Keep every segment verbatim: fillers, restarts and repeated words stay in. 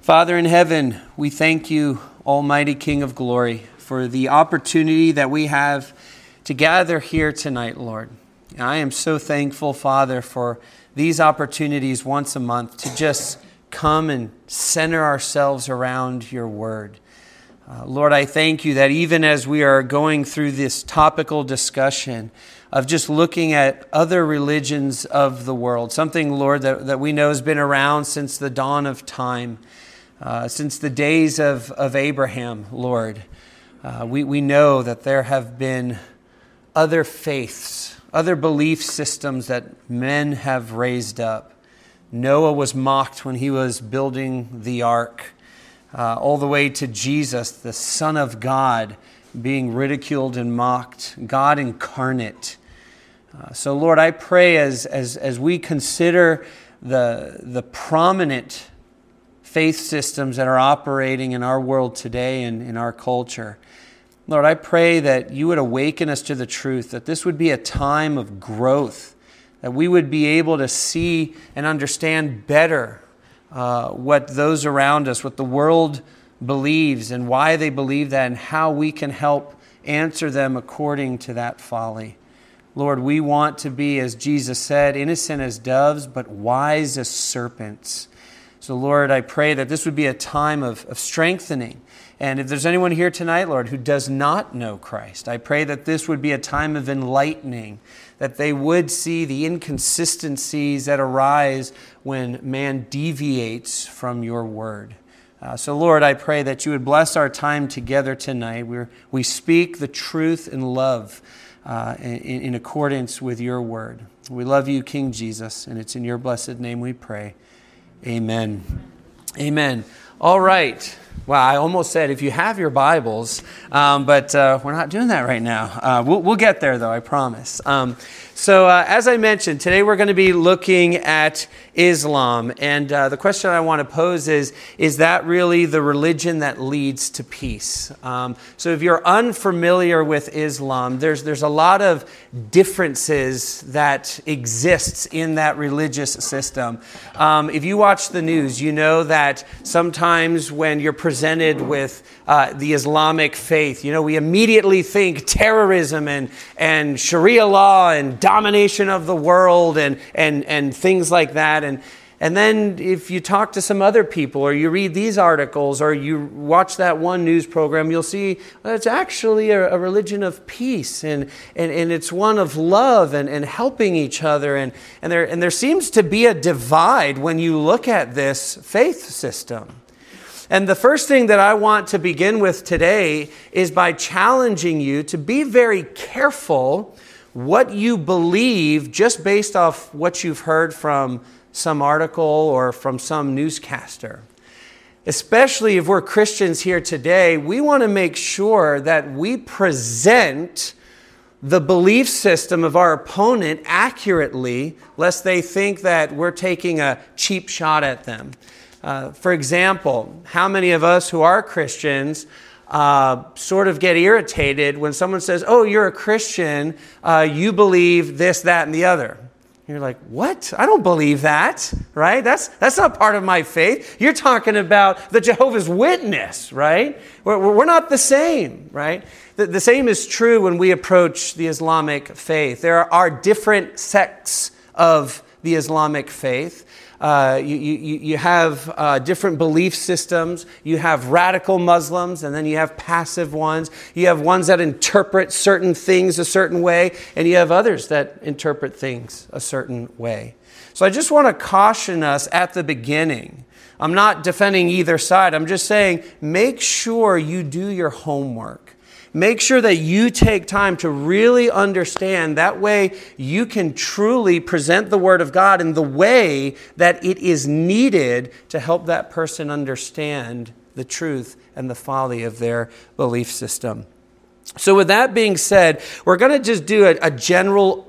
Father in heaven, we thank you, Almighty King of glory, for the opportunity that we have to gather here tonight, Lord. And I am so thankful, Father, for these opportunities once a month to just come and center ourselves around your word. Uh, Lord, I thank you that even as we are going through this topical discussion of just looking at other religions of the world, something, Lord, that, that we know has been around since the dawn of time, uh, since the days of, of Abraham, Lord, uh, we, we know that there have been other faiths, other belief systems that men have raised up. Noah was mocked when he was building the ark. Uh, all the way to Jesus, the Son of God, being ridiculed and mocked, God incarnate. Uh, so, Lord, I pray as as as we consider the the prominent faith systems that are operating in our world today and in our culture, Lord, I pray that you would awaken us to the truth, that this would be a time of growth, that we would be able to see and understand better Uh, what those around us, what the world believes and why they believe that and how we can help answer them according to that folly. Lord, we want to be, as Jesus said, innocent as doves, but wise as serpents. So Lord, I pray that this would be a time of, of strengthening. And if there's anyone here tonight, Lord, who does not know Christ, I pray that this would be a time of enlightening, that they would see the inconsistencies that arise when man deviates from your word. Uh, so, Lord, I pray that you would bless our time together tonight. We're, we speak the truth in love uh, in, in accordance with your word. We love you, King Jesus, and it's in your blessed name we pray. Amen. Amen. All right. Well, I almost said if you have your Bibles, um, but uh, we're not doing that right now. Uh, we'll, we'll get there, though, I promise. Um, so uh, as I mentioned, today we're going to be looking at Islam. And uh, the question I want to pose is, is that really the religion that leads to peace? Um, so if you're unfamiliar with Islam, there's, there's a lot of differences that exists in that religious system. Um, if you watch the news, you know that sometimes when you're presented with uh, the Islamic faith, you know, we immediately think terrorism and, and Sharia law and domination of the world and, and, and things like that. And, and then if you talk to some other people or you read these articles or you watch that one news program, you'll see well, it's actually a, a religion of peace and, and, and it's one of love and, and helping each other. And, and, there, and there seems to be a divide when you look at this faith system. And the first thing that I want to begin with today is by challenging you to be very careful what you believe just based off what you've heard from some article or from some newscaster. Especially if we're Christians here today, we want to make sure that we present the belief system of our opponent accurately, lest they think that we're taking a cheap shot at them. Uh, for example, how many of us who are Christians uh, sort of get irritated when someone says, oh, you're a Christian, uh, you believe this, that, and the other. You're like, what? I don't believe that, right? That's that's not part of my faith. You're talking about the Jehovah's Witness, right? We're, we're not the same, right? The, the same is true when we approach the Islamic faith. There are different sects of the Islamic faith. Uh, you, you, you have uh, different belief systems. You have radical Muslims, and then you have passive ones. You have ones that interpret certain things a certain way, and you have others that interpret things a certain way. So I just want to caution us at the beginning. I'm not defending either side. I'm just saying make sure you do your homework. Make sure that you take time to really understand. That way you can truly present the Word of God in the way that it is needed to help that person understand the truth and the folly of their belief system. So with that being said, we're going to just do a, a general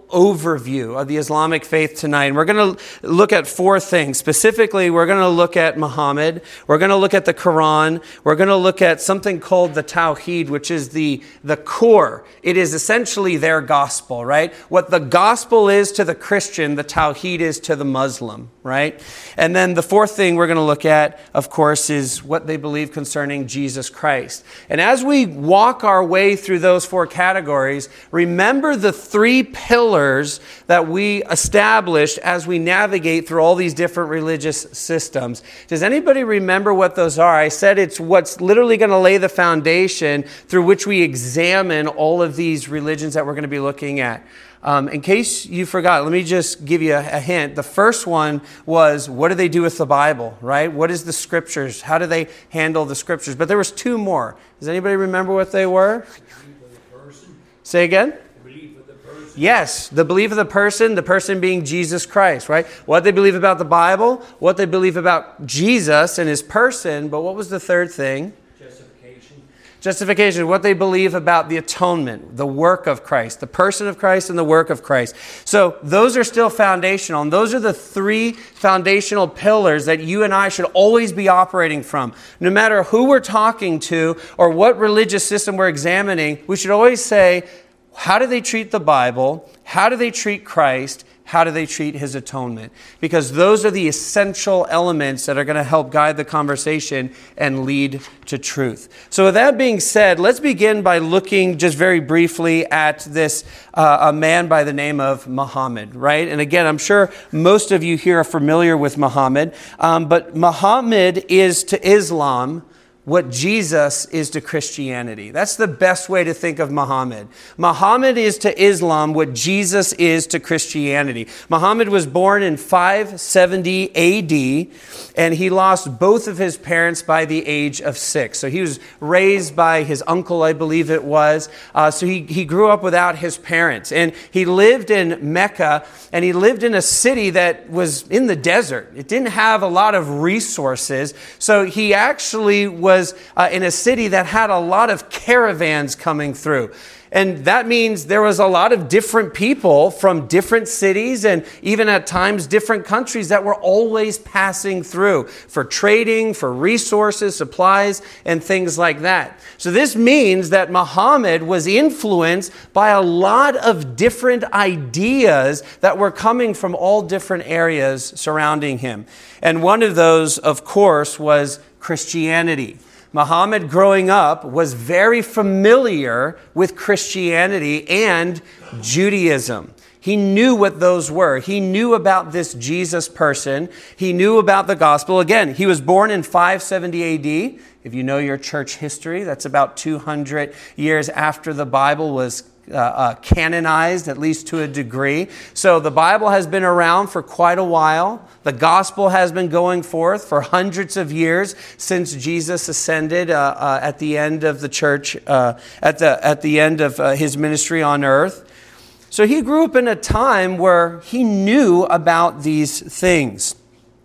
overview of the Islamic faith tonight. And we're going to look at four things. Specifically, we're going to look at Muhammad. We're going to look at the Quran. We're going to look at something called the Tawheed, which is the, the core. It is essentially their gospel, right? What the gospel is to the Christian, the Tawheed is to the Muslim, right? And then the fourth thing we're going to look at, of course, is what they believe concerning Jesus Christ. And as we walk our way through those four categories, remember the three pillars that we established as we navigate through all these different religious systems. Does anybody remember what those are? I said it's what's literally going to lay the foundation through which we examine all of these religions that we're going to be looking at. Um, in case you forgot, let me just give you a, a hint. The first one was, what do they do with the Bible, right? What is the scriptures? How do they handle the scriptures? But there was two more. Does anybody remember what they were? Say again? Yes, the belief of the person, the person being Jesus Christ, right? What they believe about the Bible, what they believe about Jesus and his person, but what was the third thing? Justification. Justification, what they believe about the atonement, the work of Christ, the person of Christ and the work of Christ. So those are still foundational, and those are the three foundational pillars that you and I should always be operating from. No matter who we're talking to or what religious system we're examining, we should always say, how do they treat the Bible? How do they treat Christ? How do they treat his atonement? Because those are the essential elements that are going to help guide the conversation and lead to truth. So with that being said, let's begin by looking just very briefly at this uh, a man by the name of Muhammad, right? And again, I'm sure most of you here are familiar with Muhammad, um, but Muhammad is to Islam what Jesus is to Christianity. That's the best way to think of Muhammad. Muhammad is to Islam what Jesus is to Christianity. Muhammad was born in five seventy A D, and he lost both of his parents by the age of six. So he was raised by his uncle, I believe it was. Uh, so he, he grew up without his parents. And he lived in Mecca, and he lived in a city that was in the desert. It didn't have a lot of resources. So he actually was was uh, in a city that had a lot of caravans coming through. And that means there was a lot of different people from different cities and even at times different countries that were always passing through for trading, for resources, supplies, and things like that. So this means that Muhammad was influenced by a lot of different ideas that were coming from all different areas surrounding him. And one of those, of course, was Christianity. Muhammad, growing up, was very familiar with Christianity and Judaism. He knew what those were. He knew about this Jesus person. He knew about the gospel. Again, he was born in five seventy A D. If you know your church history, that's about two hundred years after the Bible was Uh, uh, canonized, at least to a degree. So the Bible has been around for quite a while. The gospel has been going forth for hundreds of years since Jesus ascended uh, uh, at the end of the church, uh, at the at the end of uh, his ministry on earth. So he grew up in a time where he knew about these things.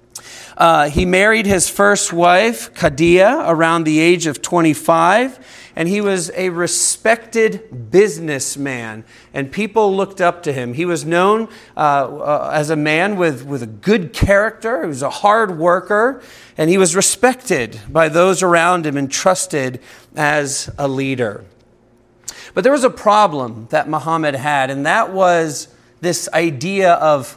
Uh, he married his first wife, Khadijah, around the age of twenty-five, and he was a respected businessman, and people looked up to him. He was known uh, uh, as a man with, with a good character. He was a hard worker, and he was respected by those around him and trusted as a leader. But there was a problem that Muhammad had, and that was this idea of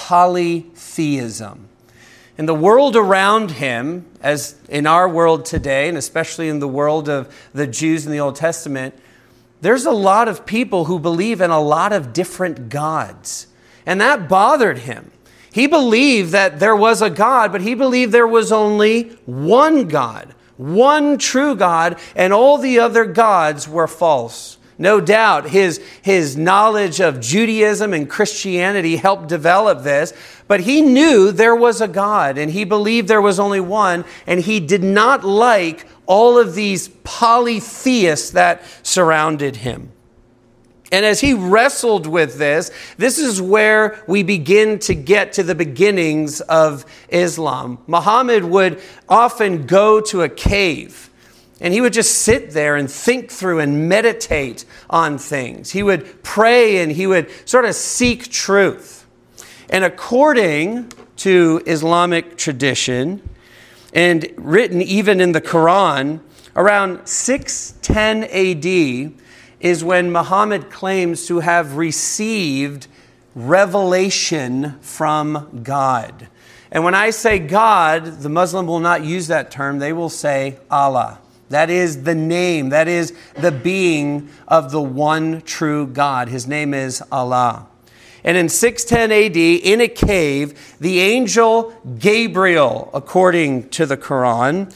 polytheism. In the world around him, as in our world today, and especially in the world of the Jews in the Old Testament, there's a lot of people who believe in a lot of different gods. And that bothered him. He believed that there was a God, but he believed there was only one God, one true God, and all the other gods were false. No doubt his, his knowledge of Judaism and Christianity helped develop this, but he knew there was a God and he believed there was only one, and he did not like all of these polytheists that surrounded him. And as he wrestled with this, this is where we begin to get to the beginnings of Islam. Muhammad would often go to a cave. And he would just sit there and think through and meditate on things. He would pray and he would sort of seek truth. And according to Islamic tradition, and written even in the Quran, around six ten A D is when Muhammad claims to have received revelation from God. And when I say God, the Muslim will not use that term. They will say Allah. That is the name. That is the being of the one true God. His name is Allah. And in six ten A D, in a cave, the angel Gabriel, according to the Quran,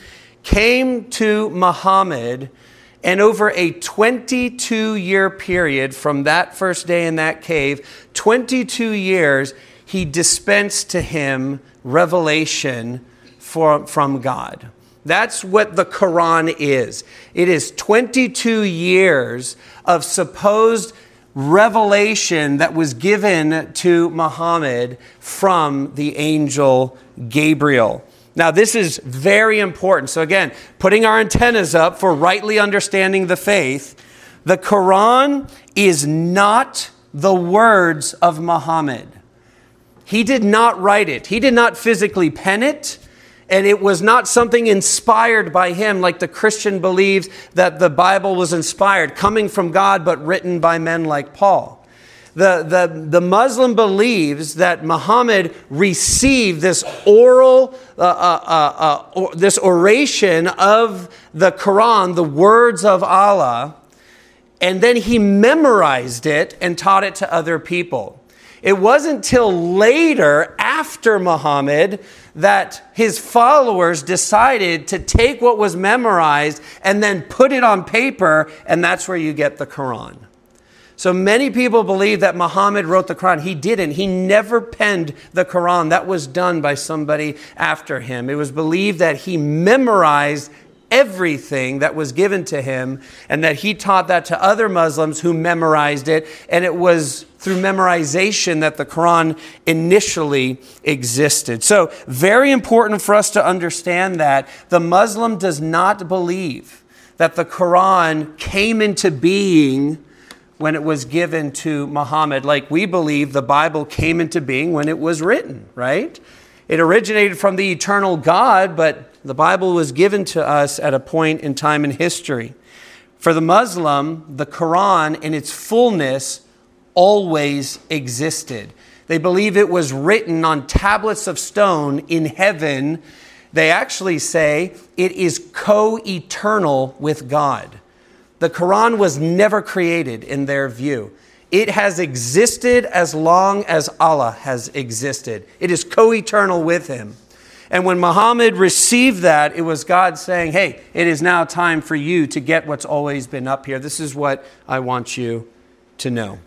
came to Muhammad, and over a twenty-two year period from that first day in that cave, twenty-two years, he dispensed to him revelation for, from God. That's what the Quran is. It is twenty-two years of supposed revelation that was given to Muhammad from the angel Gabriel. Now, this is very important. So again, putting our antennas up for rightly understanding the faith, the Quran is not the words of Muhammad. He did not write it. He did not physically pen it. And it was not something inspired by him, like the Christian believes that the Bible was inspired, coming from God, but written by men like Paul. The, the, the Muslim believes that Muhammad received this oral, uh, uh, uh, uh, or, this oration of the Quran, the words of Allah, and then he memorized it and taught it to other people. It wasn't till later, after Muhammad, that his followers decided to take what was memorized and then put it on paper, and that's where you get the Quran. So many people believe that Muhammad wrote the Quran. He didn't. He never penned the Quran. That was done by somebody after him. It was believed that he memorized everything that was given to him, and that he taught that to other Muslims who memorized it, and it was through memorization that the Quran initially existed. So very important for us to understand that the Muslim does not believe that the Quran came into being when it was given to Muhammad, like we believe the Bible came into being when it was written, right? It originated from the eternal God, but the Bible was given to us at a point in time in history. For the Muslim, the Quran in its fullness always existed. They believe it was written on tablets of stone in heaven. They actually say it is co-eternal with God. The Quran was never created in their view. It has existed as long as Allah has existed. It is co-eternal with him. And when Muhammad received that, it was God saying, hey, it is now time for you to get what's always been up here. This is what I want you to know.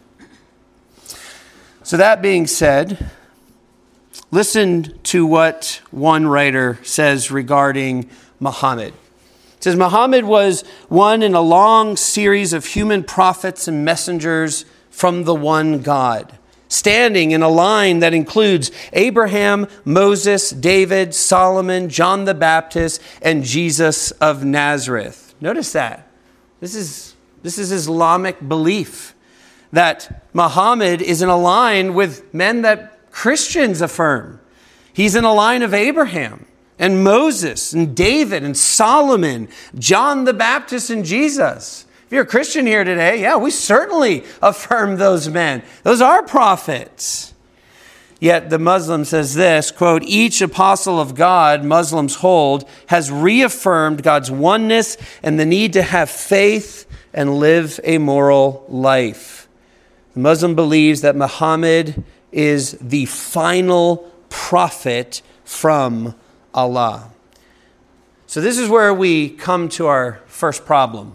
So that being said, listen to what one writer says regarding Muhammad. It says, Muhammad was one in a long series of human prophets and messengers from the one God, standing in a line that includes Abraham, Moses, David, Solomon, John the Baptist, and Jesus of Nazareth. Notice that. This is, this is Islamic belief, that Muhammad is in a line with men that Christians affirm. He's in a line of Abraham and Moses and David and Solomon, John the Baptist and Jesus. If you're a Christian here today, yeah, we certainly affirm those men. Those are prophets. Yet the Muslim says this, quote, each apostle of God, Muslims hold, has reaffirmed God's oneness and the need to have faith and live a moral life. The Muslim believes that Muhammad is the final prophet from Allah. So this is where we come to our first problem.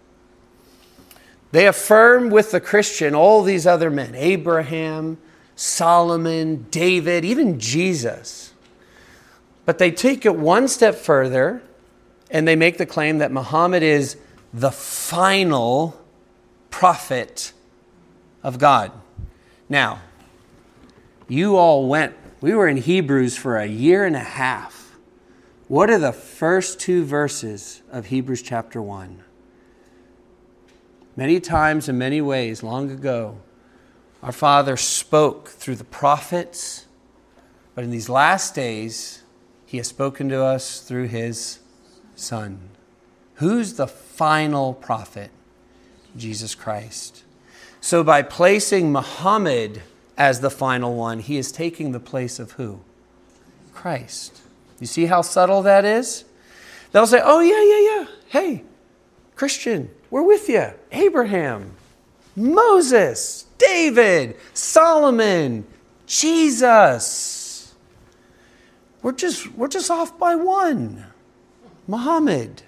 They affirm with the Christian all these other men, Abraham, Solomon, David, even Jesus. But they take it one step further and they make the claim that Muhammad is the final prophet of God. Now, you all went, we were in Hebrews for a year and a half. What are the first two verses of Hebrews chapter one? Many times in many ways, long ago, our Father spoke through the prophets, but in these last days, He has spoken to us through His Son. Who's the final prophet? Jesus Christ. So by placing Muhammad as the final one, He is taking the place of who? Christ. You see how subtle that is? They'll say, oh, yeah, yeah, yeah. Hey, Christian, we're with you. Abraham, Moses, David, Solomon, Jesus. We're just, we're just off by one. Muhammad.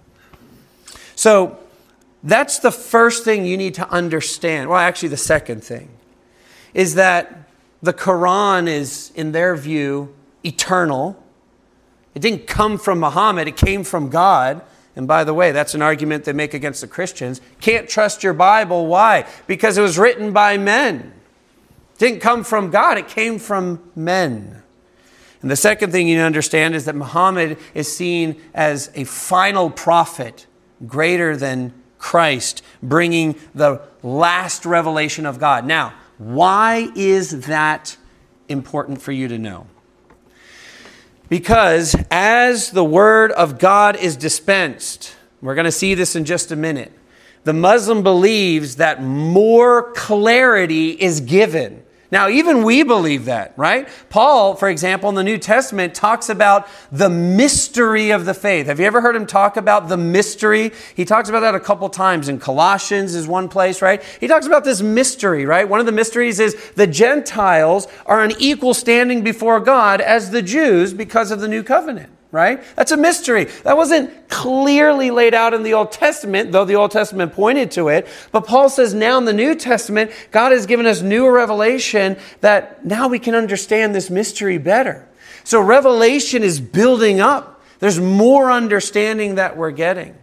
So that's the first thing you need to understand. Well, actually the second thing is that the Quran is, in their view, eternal. It didn't come from Muhammad, it came from God. And by the way, that's an argument they make against the Christians. Can't trust your Bible. Why? Because it was written by men. It didn't come from God, it came from men. And the second thing you understand is that Muhammad is seen as a final prophet, greater than Christ, bringing the last revelation of God. Now, why is that important for you to know? Because as the word of God is dispensed, we're going to see this in just a minute, the Muslim believes that more clarity is given. Now, even we believe that, right? Paul, for example, in the New Testament talks about the mystery of the faith. Have you ever heard him talk about the mystery? He talks about that a couple times. In Colossians is one place, right? He talks about this mystery, right? One of the mysteries is the Gentiles are on equal standing before God as the Jews because of the new covenant. Right? That's a mystery. That wasn't clearly laid out in the Old Testament, though the Old Testament pointed to it. But Paul says now in the New Testament, God has given us new revelation that now we can understand this mystery better. So revelation is building up. There's more understanding that we're getting.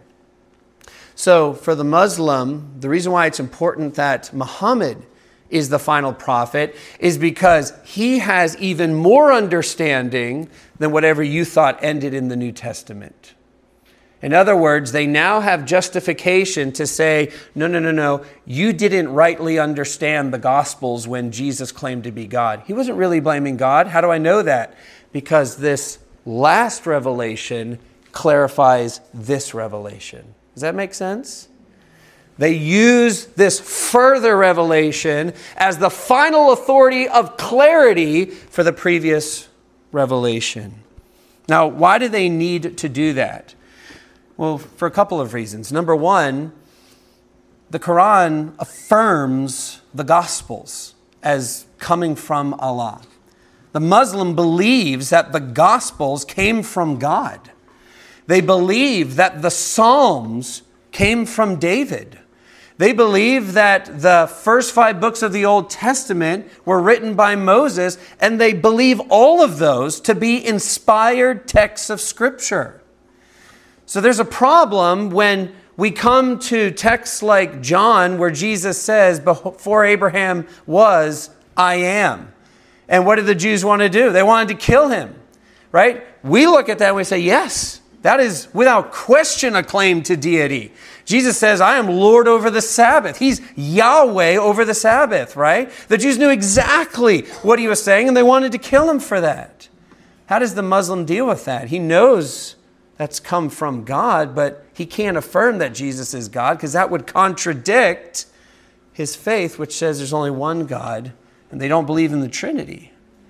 So for the Muslim, the reason why it's important that Muhammad is the final prophet is because he has even more understanding than whatever you thought ended in the New Testament. In other words, they now have justification to say, no, no, no, no, you didn't rightly understand the Gospels when Jesus claimed to be God. He wasn't really blaming God. How do I know that? Because this last revelation clarifies this revelation. Does that make sense? They use this further revelation as the final authority of clarity for the previous revelation. Now, why do they need to do that? Well, for a couple of reasons. Number one, the Quran affirms the Gospels as coming from Allah. The Muslim believes that the Gospels came from God. They believe that the Psalms came from David. They believe that the first five books of the Old Testament were written by Moses, and they believe all of those to be inspired texts of Scripture. So there's a problem when we come to texts like John, where Jesus says, before Abraham was, I am. And what did the Jews want to do? They wanted to kill him, right? We look at that and we say, yes, that is without question a claim to deity. Jesus says, I am Lord over the Sabbath. He's Yahweh over the Sabbath, right? The Jews knew exactly what he was saying, and they wanted to kill him for that. How does the Muslim deal with that? He knows that's come from God, but he can't affirm that Jesus is God, because that would contradict his faith, which says there's only one God, and they don't believe in the Trinity.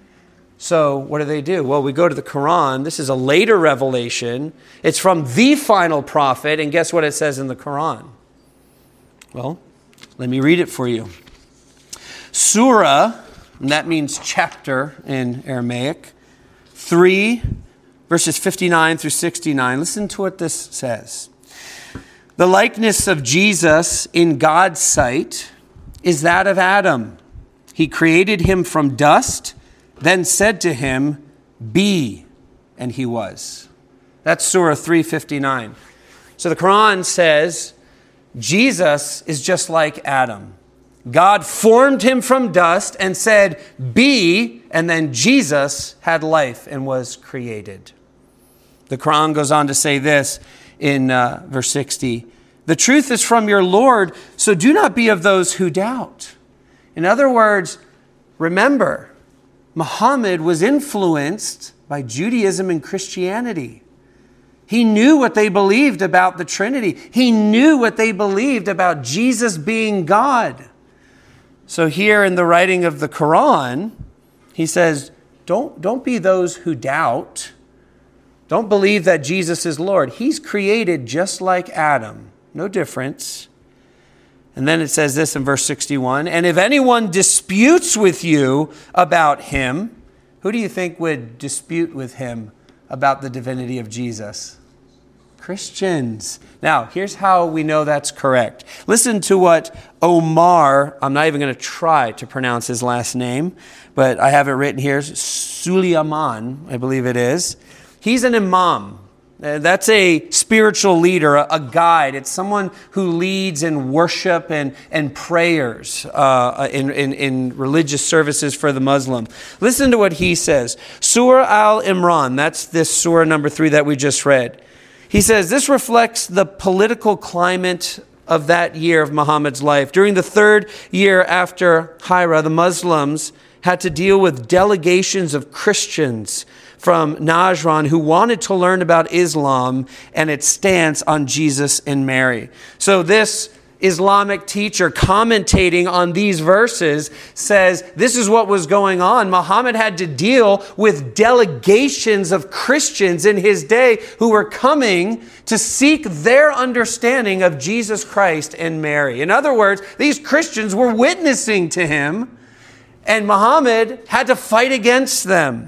So what do they do? Well, we go to the Quran. This is a later revelation. It's from the final prophet. And guess what it says in the Quran? Well, let me read it for you. Surah, and that means chapter in Aramaic, three, verses fifty-nine through sixty-nine. Listen to what this says. The likeness of Jesus in God's sight is that of Adam. He created him from dust, then said to him, be, and he was. That's Surah three fifty-nine. So the Quran says Jesus is just like Adam. God formed him from dust and said, be, and then Jesus had life and was created. The Quran goes on to say this in uh, verse sixty. The truth is from your Lord, so do not be of those who doubt. In other words, remember, Muhammad was influenced by Judaism and Christianity. He knew what they believed about the Trinity. He knew what they believed about Jesus being God. So here in the writing of the Quran, he says, don't, don't be those who doubt. Don't believe that Jesus is Lord. He's created just like Adam. No difference. And then it says this in verse sixty-one, and if anyone disputes with you about him, who do you think would dispute with him about the divinity of Jesus? Christians. Now, here's how we know that's correct. Listen to what Omar, I'm not even going to try to pronounce his last name, but I have it written here, Suleiman, I believe it is. He's an imam. That's a spiritual leader, a guide. It's someone who leads in worship and, and prayers uh, in, in, in religious services for the Muslim. Listen to what he says. Surah Al-Imran, that's this surah number three that we just read. He says, this reflects the political climate of that year of Muhammad's life. During the third year after Hijrah, the Muslims had to deal with delegations of Christians from Najran who wanted to learn about Islam and its stance on Jesus and Mary. So this Islamic teacher commentating on these verses says this is what was going on. Muhammad had to deal with delegations of Christians in his day who were coming to seek their understanding of Jesus Christ and Mary. In other words, these Christians were witnessing to him, and Muhammad had to fight against them.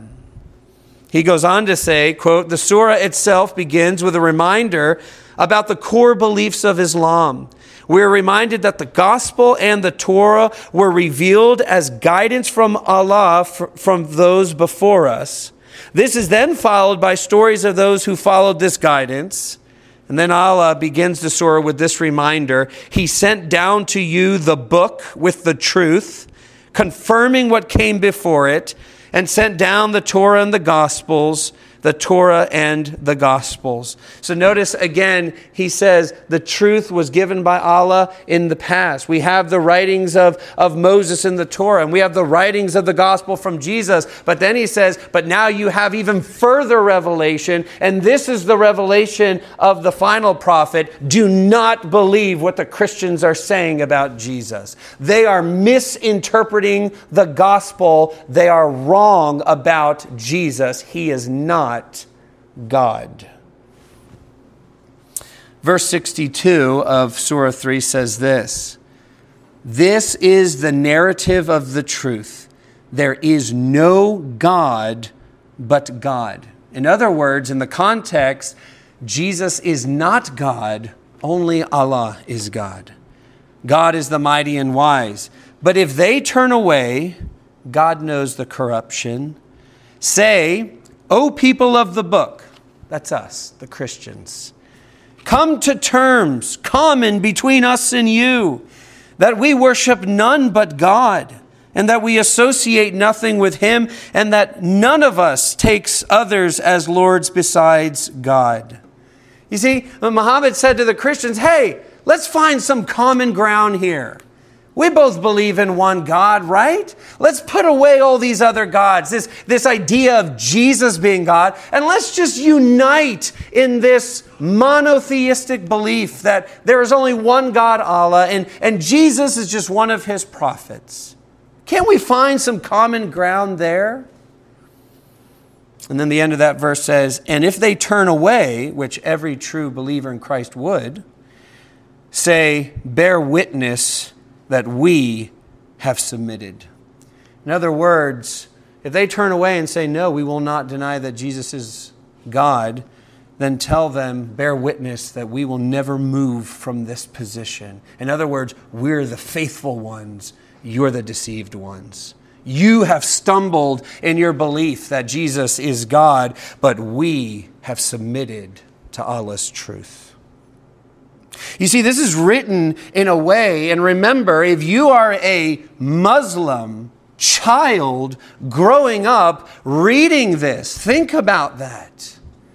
He goes on to say, quote, the surah itself begins with a reminder about the core beliefs of Islam. We're reminded that the gospel and the Torah were revealed as guidance from Allah f- from those before us. This is then followed by stories of those who followed this guidance. And then Allah begins the surah with this reminder. He sent down to you the book with the truth, confirming what came before it, and sent down the Torah and the Gospels, the Torah and the Gospels. So notice again, he says the truth was given by Allah in the past. We have the writings of, of Moses in the Torah, and we have the writings of the Gospel from Jesus. But then he says, but now you have even further revelation, and this is the revelation of the final prophet. Do not believe what the Christians are saying about Jesus. They are misinterpreting the Gospel. They are wrong about Jesus. He is not God. Verse sixty-two of Surah three says this, this is the narrative of the truth. There is no God but God. In other words, in the context, Jesus is not God, only Allah is God. God is the mighty and wise. But if they turn away, God knows the corruption. Say, O people of the book, that's us, the Christians, come to terms common between us and you, that we worship none but God, and that we associate nothing with him, and that none of us takes others as lords besides God. You see, when Muhammad said to the Christians, hey, let's find some common ground here. We both believe in one God, right? Let's put away all these other gods, this, this idea of Jesus being God, and let's just unite in this monotheistic belief that there is only one God, Allah, and, and Jesus is just one of his prophets. Can't we find some common ground there? And then the end of that verse says, and if they turn away, which every true believer in Christ would, say, bear witness that we have submitted. In other words, if they turn away and say, no, we will not deny that Jesus is God, then tell them, bear witness that we will never move from this position. In other words, we're the faithful ones. You're the deceived ones. You have stumbled in your belief that Jesus is God, but we have submitted to Allah's truth. You see, this is written in a way, and remember, if you are a Muslim child growing up reading this, think about that.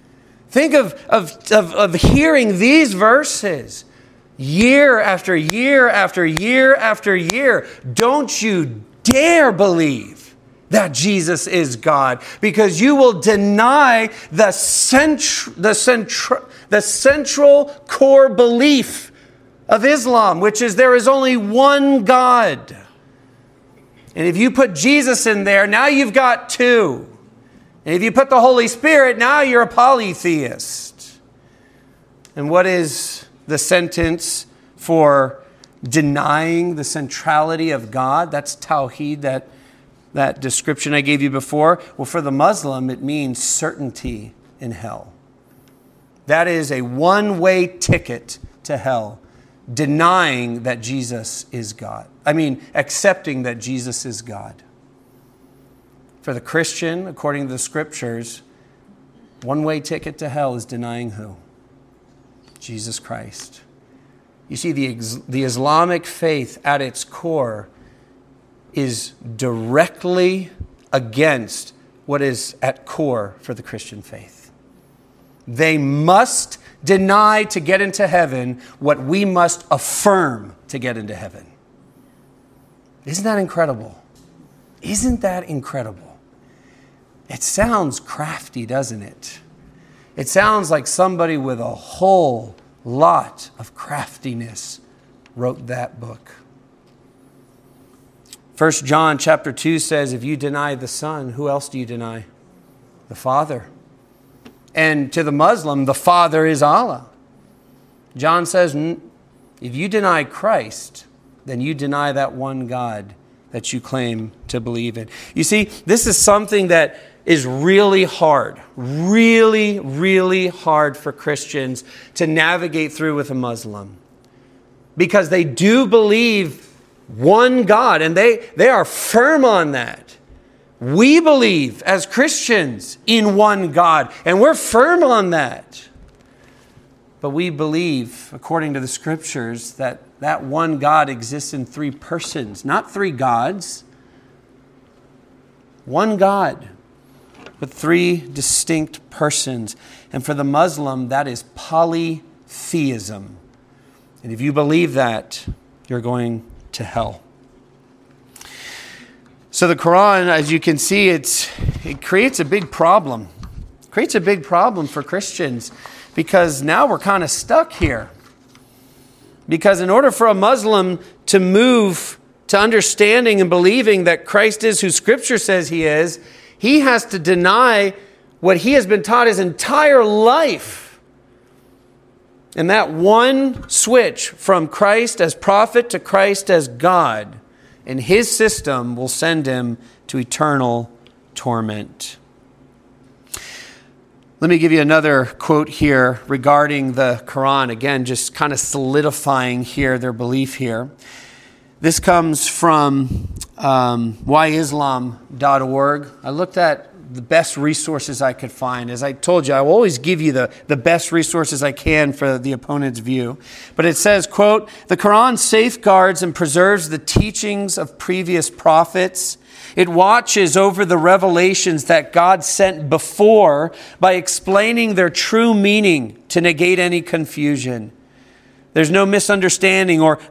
Think of, of, of, of hearing these verses year after year after year after year. Don't you dare believe that Jesus is God, because you will deny the, centr- the, centr- the central core belief of Islam, which is there is only one God. And if you put Jesus in there, now you've got two. And if you put the Holy Spirit, now you're a polytheist. And what is the sentence for denying the centrality of God? That's tawhid, that, that description I gave you before. Well, for the Muslim, it means certainty in hell. That is a one-way ticket to hell, denying that Jesus is God. I mean, accepting that Jesus is God. For the Christian, according to the Scriptures, one-way ticket to hell is denying who? Jesus Christ. You see, the, the Islamic faith at its core is directly against what is at core for the Christian faith. They must deny to get into heaven what we must affirm to get into heaven. Isn't that incredible? Isn't that incredible? It sounds crafty, doesn't it? It sounds like somebody with a whole lot of craftiness wrote that book. First John chapter two says, if you deny the Son, who else do you deny? The Father. And to the Muslim, the Father is Allah. John says, if you deny Christ, then you deny that one God that you claim to believe in. You see, this is something that is really hard, really, really hard for Christians to navigate through with a Muslim. Because they do believe one God, and they, they are firm on that. We believe as Christians in one God, and we're firm on that. But we believe, according to the Scriptures, that that one God exists in three persons, not three gods. One God with three distinct persons. And for the Muslim, that is polytheism. And if you believe that, you're going to hell. So the Quran, as you can see, it's, it creates a big problem. It creates a big problem for Christians, because now we're kind of stuck here. Because in order for a Muslim to move to understanding and believing that Christ is who Scripture says He is, he has to deny what he has been taught his entire life. And that one switch from Christ as prophet to Christ as God, and his system will send him to eternal torment. Let me give you another quote here regarding the Quran. Again, just kind of solidifying here their belief here. This comes from um, why islam dot org. I looked at the best resources I could find. As I told you, I will always give you the, the best resources I can for the opponent's view. But it says, quote, "The Quran safeguards and preserves the teachings of previous prophets. It watches over the revelations that God sent before by explaining their true meaning to negate any confusion. There's no misunderstanding or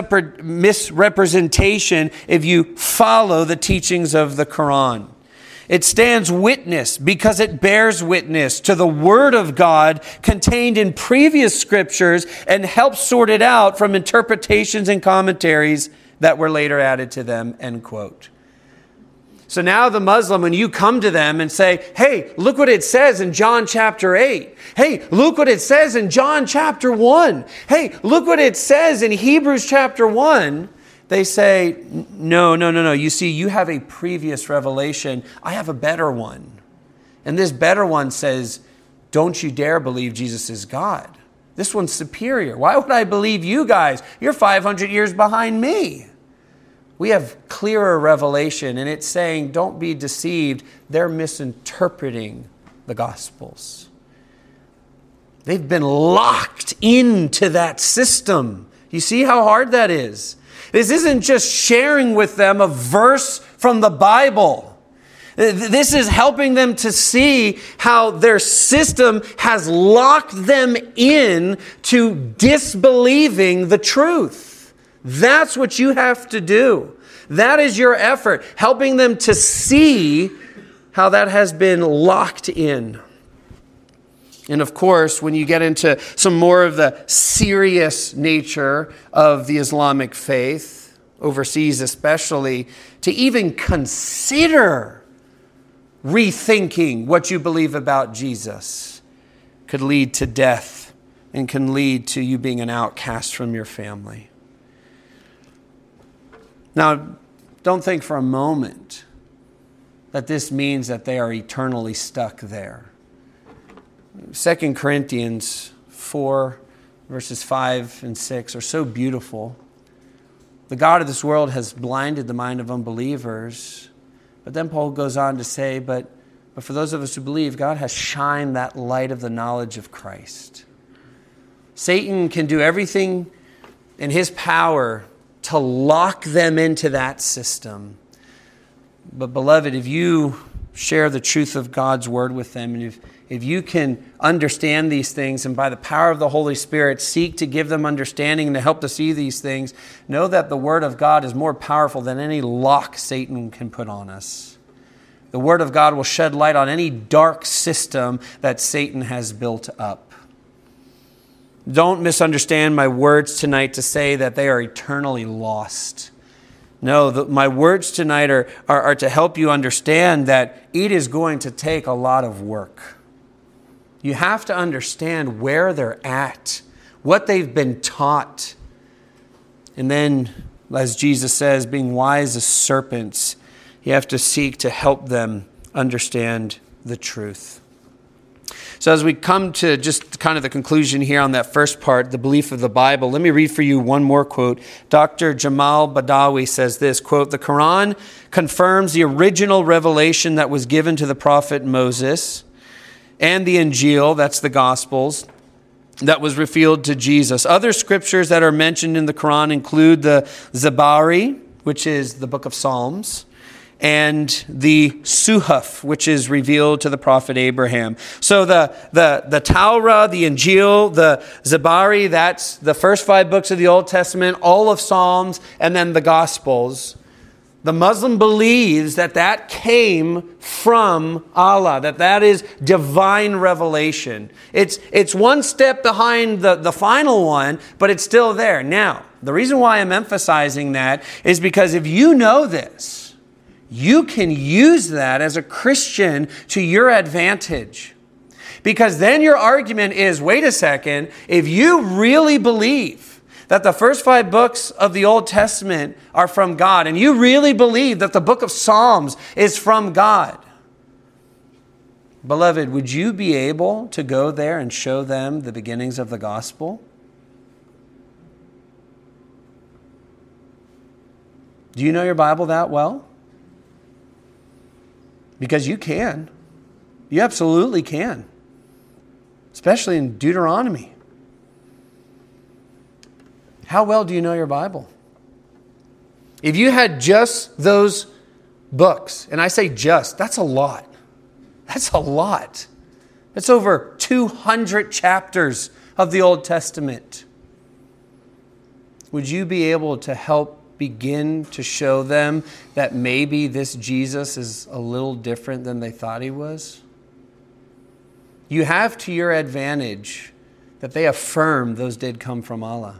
misrepresentation if you follow the teachings of the Quran. It stands witness because it bears witness to the Word of God contained in previous scriptures and helps sort it out from interpretations and commentaries that were later added to them," end quote. So now the Muslim, when you come to them and say, "Hey, look what it says in John chapter eight. Hey, look what it says in John chapter one. Hey, look what it says in Hebrews chapter one. They say, no, no, no, no. You see, you have a previous revelation. I have a better one. And this better one says, don't you dare believe Jesus is God. This one's superior. Why would I believe you guys? You're five hundred years behind me." We have clearer revelation, and it's saying, don't be deceived. They're misinterpreting the Gospels. They've been locked into that system. You see how hard that is? This isn't just sharing with them a verse from the Bible. This is helping them to see how their system has locked them in to disbelieving the truth. That's what you have to do. That is your effort, helping them to see how that has been locked in. And of course, when you get into some more of the serious nature of the Islamic faith, overseas especially, to even consider rethinking what you believe about Jesus could lead to death and can lead to you being an outcast from your family. Now, don't think for a moment that this means that they are eternally stuck there. Second Corinthians four, verses five and six are so beautiful. The God of this world has blinded the mind of unbelievers. But then Paul goes on to say, but, but for those of us who believe, God has shined that light of the knowledge of Christ. Satan can do everything in his power to lock them into that system. But beloved, if you share the truth of God's word with them, and if, if you can understand these things and by the power of the Holy Spirit seek to give them understanding and to help to see these things, know that the word of God is more powerful than any lock Satan can put on us. The word of God will shed light on any dark system that Satan has built up. Don't misunderstand my words tonight to say that they are eternally lost. No, the, my words tonight are, are, are to help you understand that it is going to take a lot of work. You have to understand where they're at, what they've been taught. And then, as Jesus says, being wise as serpents, you have to seek to help them understand the truth. So as we come to just kind of the conclusion here on that first part, the belief of the Bible, let me read for you one more quote. Doctor Jamal Badawi says this, quote, "The Quran confirms the original revelation that was given to the prophet Moses and the Injil, that's the Gospels, that was revealed to Jesus. Other scriptures that are mentioned in the Quran include the Zabari, which is the book of Psalms, and the Suhuf, which is revealed to the prophet Abraham." So the, the, the Torah, the Injil, the Zabari, that's the first five books of the Old Testament, all of Psalms, and then the Gospels. The Muslim believes that that came from Allah, that that is divine revelation. It's, it's one step behind the, the final one, but it's still there. Now, the reason why I'm emphasizing that is because if you know this, you can use that as a Christian to your advantage. Because then your argument is, wait a second, if you really believe that the first five books of the Old Testament are from God, and you really believe that the book of Psalms is from God, beloved, would you be able to go there and show them the beginnings of the gospel? Do you know your Bible that well? Because you can. You absolutely can. Especially in Deuteronomy. How well do you know your Bible? If you had just those books, and I say just, that's a lot. That's a lot. That's over two hundred chapters of the Old Testament. Would you be able to help begin to show them that maybe this Jesus is a little different than they thought he was? You have to your advantage that they affirm those did come from Allah.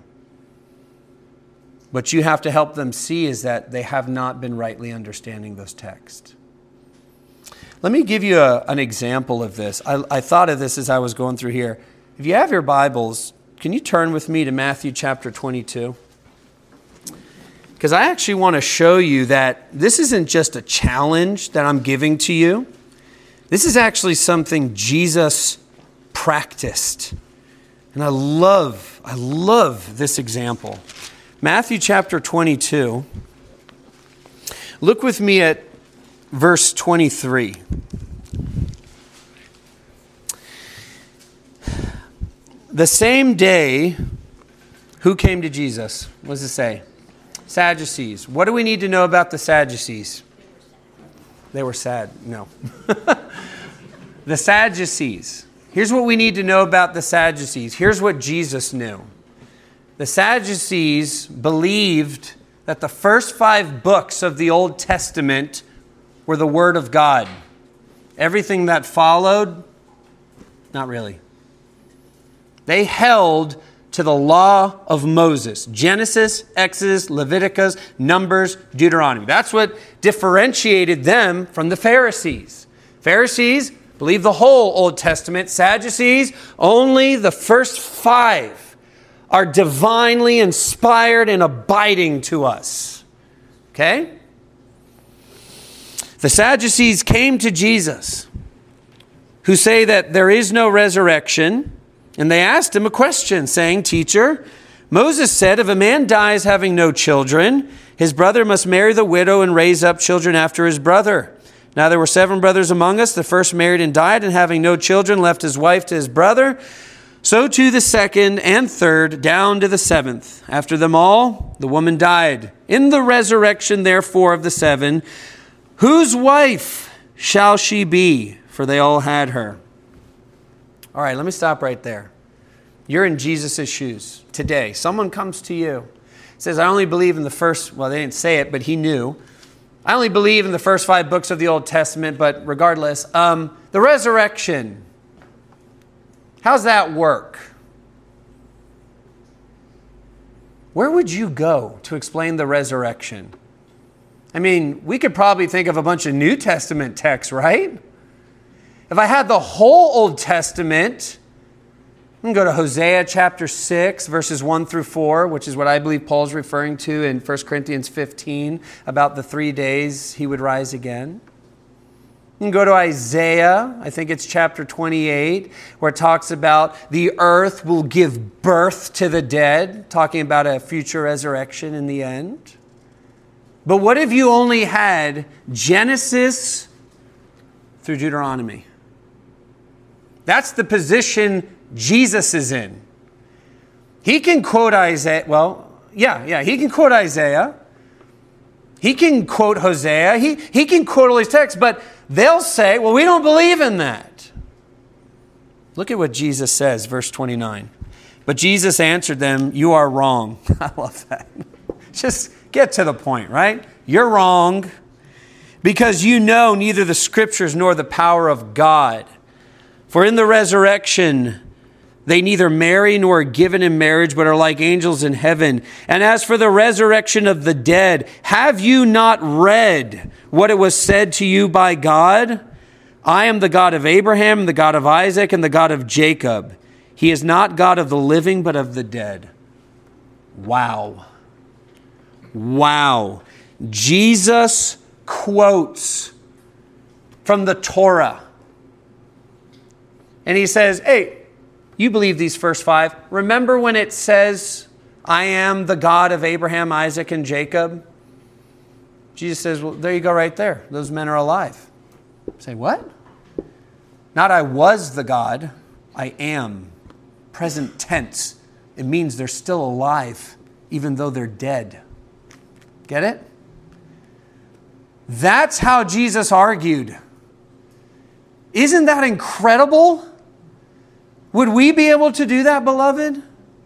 What you have to help them see is that they have not been rightly understanding those texts. Let me give you a, an example of this. I, I thought of this as I was going through here. If you have your Bibles, can you turn with me to Matthew chapter twenty-two? Because I actually want to show you that this isn't just a challenge that I'm giving to you. This is actually something Jesus practiced. And I love, I love this example. Matthew chapter twenty-two. Look with me at verse twenty-three. The same day, who came to Jesus? What does it say? Sadducees. What do we need to know about the Sadducees? They were sad. No. The Sadducees. Here's what we need to know about the Sadducees. Here's what Jesus knew. The Sadducees believed that the first five books of the Old Testament were the Word of God. Everything that followed, not really. They held to the law of Moses. Genesis, Exodus, Leviticus, Numbers, Deuteronomy. That's what differentiated them from the Pharisees. Pharisees believed the whole Old Testament. Sadducees, only the first five are divinely inspired and abiding to us. Okay? The Sadducees came to Jesus, who say that there is no resurrection, and they asked him a question, saying, "Teacher, Moses said, if a man dies having no children, his brother must marry the widow and raise up children after his brother. Now there were seven brothers among us. The first married and died, and having no children, left his wife to his brother. So too the second and third, down to the seventh. After them all, the woman died. In the resurrection, therefore, of the seven, whose wife shall she be? For they all had her." All right, let me stop right there. You're in Jesus' shoes today. Someone comes to you, says, I only believe in the first, well, they didn't say it, but he knew. I only believe in the first five books of the Old Testament, but regardless, um, the resurrection, how's that work? Where would you go to explain the resurrection? I mean, we could probably think of a bunch of New Testament texts, right? If I had the whole Old Testament, I can go to Hosea chapter six, verses one through four, which is what I believe Paul's referring to in First Corinthians fifteen, about the three days he would rise again. You can go to Isaiah, I think it's chapter twenty-eight, where it talks about the earth will give birth to the dead, talking about a future resurrection in the end. But what if you only had Genesis through Deuteronomy? That's the position Jesus is in. He can quote Isaiah. Well, yeah, yeah, he can quote Isaiah. He can quote Hosea. He, he can quote all these texts, but they'll say, well, we don't believe in that. Look at what Jesus says, verse twenty-nine. But Jesus answered them, you are wrong. I love that. Just get to the point, right? You're wrong because you know neither the scriptures nor the power of God. For in the resurrection, they neither marry nor are given in marriage, but are like angels in heaven. And as for the resurrection of the dead, have you not read what it was said to you by God? I am the God of Abraham, the God of Isaac, and the God of Jacob. He is not God of the living, but of the dead. Wow. Wow. Jesus quotes from the Torah. And he says, hey, you believe these first five. Remember when it says, I am the God of Abraham, Isaac, and Jacob? Jesus says, well, there you go right there. Those men are alive. Say, what? Not I was the God, I am. Present tense. It means they're still alive, even though they're dead. Get it? That's how Jesus argued. Isn't that incredible? Would we be able to do that, beloved?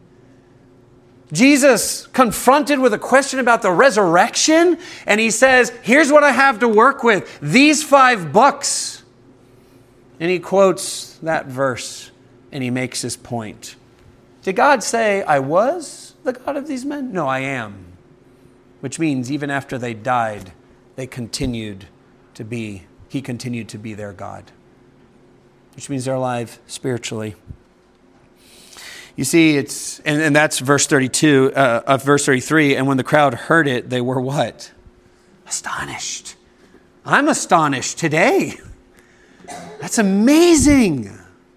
Jesus confronted with a question about the resurrection, and he says, here's what I have to work with. These five books. And he quotes that verse, and he makes his point. Did God say, I was the God of these men? No, I am. Which means even after they died, they continued to be, he continued to be their God. Which means they're alive spiritually. You see, it's, and, and that's verse thirty-two, uh, of verse thirty-three. And when the crowd heard it, they were what? Astonished. I'm astonished today. That's amazing.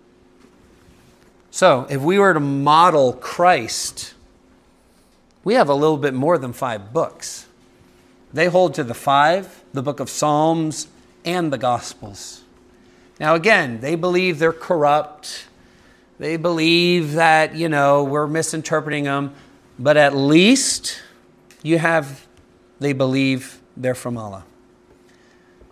So if we were to model Christ, we have a little bit more than five books. They hold to the five, the book of Psalms, and the Gospels. Now again, they believe they're corrupt. They believe that, you know, we're misinterpreting them. But at least you have, they believe they're from Allah.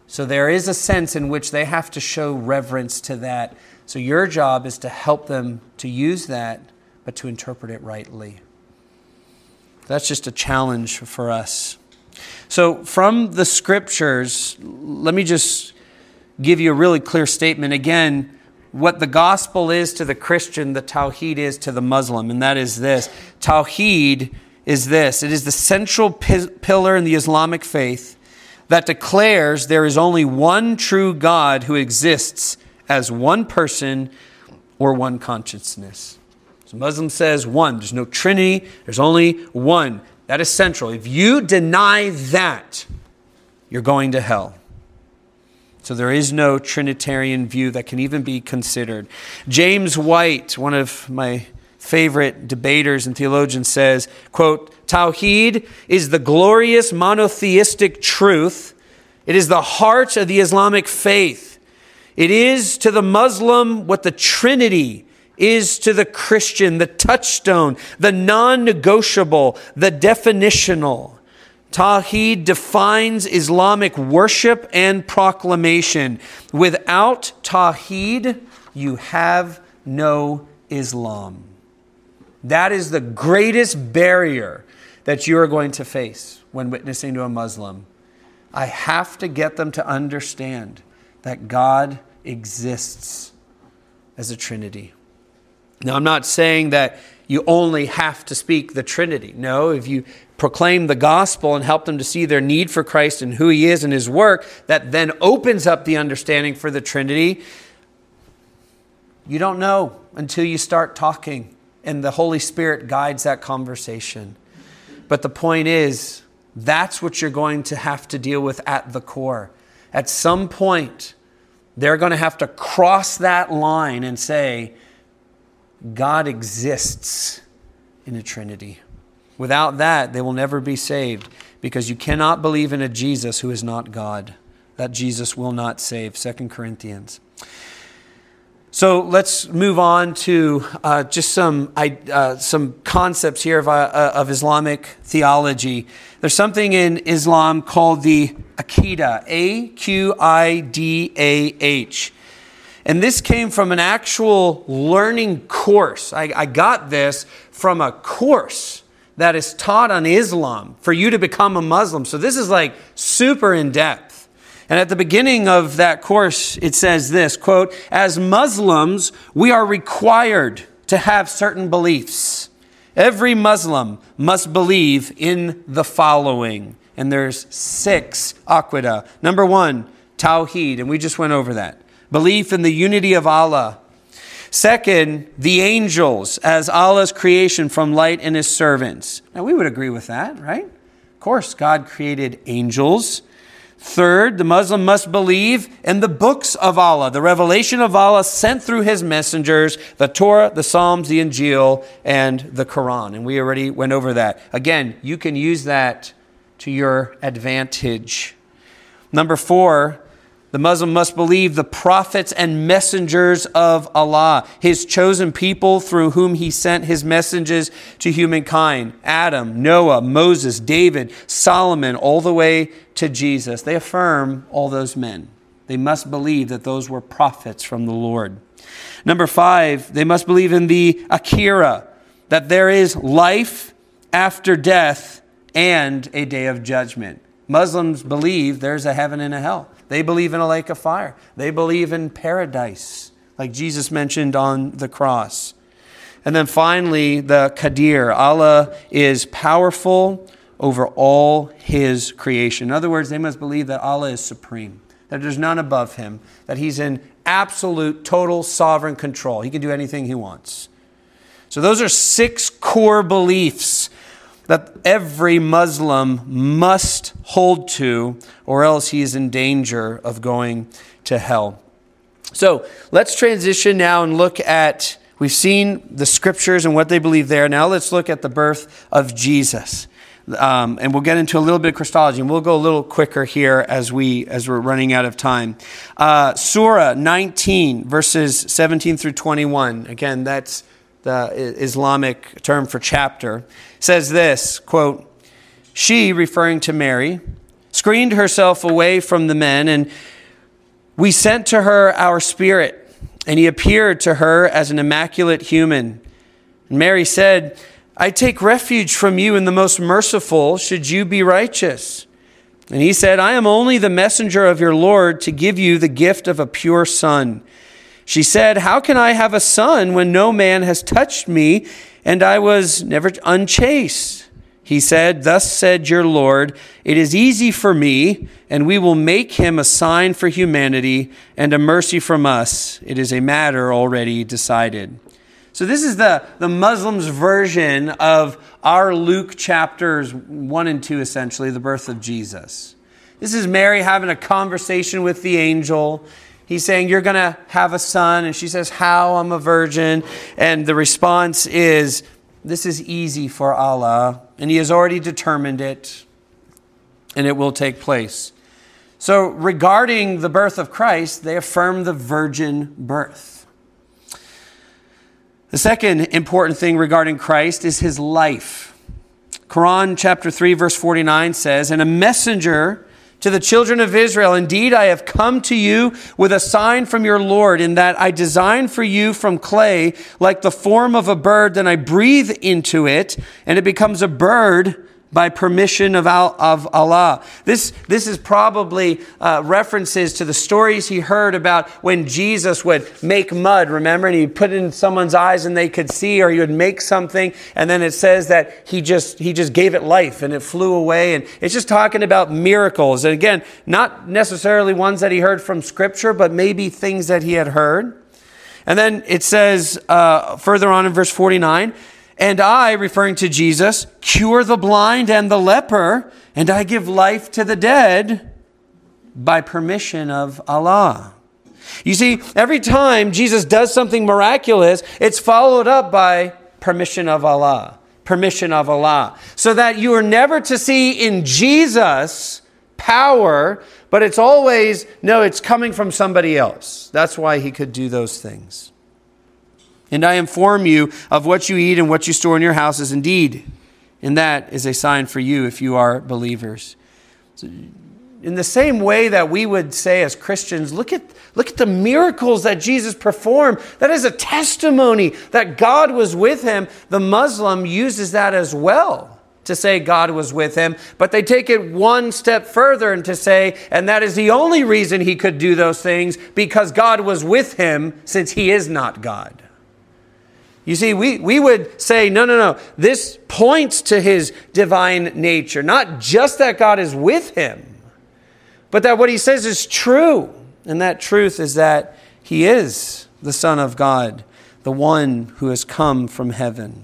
So there is a sense in which they have to show reverence to that. So your job is to help them to use that, but to interpret it rightly. That's just a challenge for us. So from the scriptures, let me just give you a really clear statement. Again, what the gospel is to the Christian, the Tawhid is to the Muslim, and that is this. Tawhid is this. It is the central p- pillar in the Islamic faith that declares there is only one true God who exists as one person or one consciousness. So Muslim says one. There's no Trinity. There's only one. That is central. If you deny that, you're going to hell. So there is no Trinitarian view that can even be considered. James White, one of my favorite debaters and theologians, says, quote, Tawhid is the glorious monotheistic truth. It is the heart of the Islamic faith. It is to the Muslim what the Trinity is to the Christian, the touchstone, the non-negotiable, the definitional. Tawhid defines Islamic worship and proclamation. Without Tawhid, you have no Islam. That is the greatest barrier that you are going to face when witnessing to a Muslim. I have to get them to understand that God exists as a Trinity. Now, I'm not saying that you only have to speak the Trinity. No, if you proclaim the gospel and help them to see their need for Christ and who He is and His work, that then opens up the understanding for the Trinity. You don't know until you start talking, and the Holy Spirit guides that conversation. But the point is, that's what you're going to have to deal with at the core. At some point, they're going to have to cross that line and say, God exists in a Trinity. Without that, they will never be saved, because you cannot believe in a Jesus who is not God. That Jesus will not save. Second Corinthians. So let's move on to uh, just some uh, some concepts here of, uh, of Islamic theology. There's something in Islam called the Aqidah, A Q I D A H. And this came from an actual learning course. I, I got this from a course that is taught on Islam for you to become a Muslim. So this is like super in-depth. And at the beginning of that course, it says this, quote, as Muslims, we are required to have certain beliefs. Every Muslim must believe in the following. And there's six aqidah. Number one, Tawheed. And we just went over that. Belief in the unity of Allah. Second, the angels as Allah's creation from light and His servants. Now we would agree with that, right? Of course, God created angels. Third, the Muslim must believe in the books of Allah, the revelation of Allah sent through His messengers, the Torah, the Psalms, the Injil, and the Quran. And we already went over that. Again, you can use that to your advantage. Number four, the Muslim must believe the prophets and messengers of Allah, His chosen people through whom He sent His messages to humankind. Adam, Noah, Moses, David, Solomon, all the way to Jesus. They affirm all those men. They must believe that those were prophets from the Lord. Number five, they must believe in the Akhirah, that there is life after death and a day of judgment. Muslims believe there's a heaven and a hell. They believe in a lake of fire. They believe in paradise, like Jesus mentioned on the cross. And then finally, the Qadir. Allah is powerful over all His creation. In other words, they must believe that Allah is supreme, that there's none above Him, that He's in absolute, total, sovereign control. He can do anything He wants. So those are six core beliefs that every Muslim must hold to, or else he is in danger of going to hell. So let's transition now and look at, we've seen the scriptures and what they believe there. Now let's look at the birth of Jesus. Um, and we'll get into a little bit of Christology, and we'll go a little quicker here as, we, as we're running out of time. Uh, Surah nineteen, verses seventeen through twenty-one. Again, that's the Islamic term for chapter, says this, quote, she, referring to Mary, screened herself away from the men, and we sent to her our spirit, and he appeared to her as an immaculate human. And Mary said, I take refuge from you in the most merciful, should you be righteous. And he said, I am only the messenger of your Lord to give you the gift of a pure son. She said, how can I have a son when no man has touched me, and I was never unchaste? He said, thus said your Lord, it is easy for me, and we will make him a sign for humanity and a mercy from us. It is a matter already decided. So this is the, the Muslims' version of our Luke chapters one and two, essentially, the birth of Jesus. This is Mary having a conversation with the angel. He's saying, you're going to have a son. And she says, how? I'm a virgin. And the response is, this is easy for Allah. And he has already determined it. And it will take place. So regarding the birth of Christ, they affirm the virgin birth. The second important thing regarding Christ is his life. Quran chapter three, verse forty-nine says, and a messenger to the children of Israel, indeed, I have come to you with a sign from your Lord, in that I designed for you from clay like the form of a bird, then I breathe into it, and it becomes a bird by permission of, Al- of Allah. This, this is probably uh, references to the stories he heard about when Jesus would make mud, remember? And he'd put it in someone's eyes and they could see, or he would make something, and then it says that he just he just gave it life and it flew away. And it's just talking about miracles. And again, not necessarily ones that he heard from Scripture, but maybe things that he had heard. And then it says uh, further on in verse forty-nine, and I, referring to Jesus, cure the blind and the leper, and I give life to the dead by permission of Allah. You see, every time Jesus does something miraculous, it's followed up by permission of Allah. Permission of Allah. So that you are never to see in Jesus power, but it's always, no, it's coming from somebody else. That's why he could do those things. And I inform you of what you eat and what you store in your houses. Indeed, and that is a sign for you if you are believers. So in the same way that we would say as Christians, look at, look at the miracles that Jesus performed. That is a testimony that God was with him. The Muslim uses that as well to say God was with him. But they take it one step further and to say, and that is the only reason he could do those things, because God was with him, since he is not God. You see, we, we would say, no, no, no. This points to his divine nature. Not just that God is with him, but that what he says is true. And that truth is that he is the Son of God, the one who has come from heaven.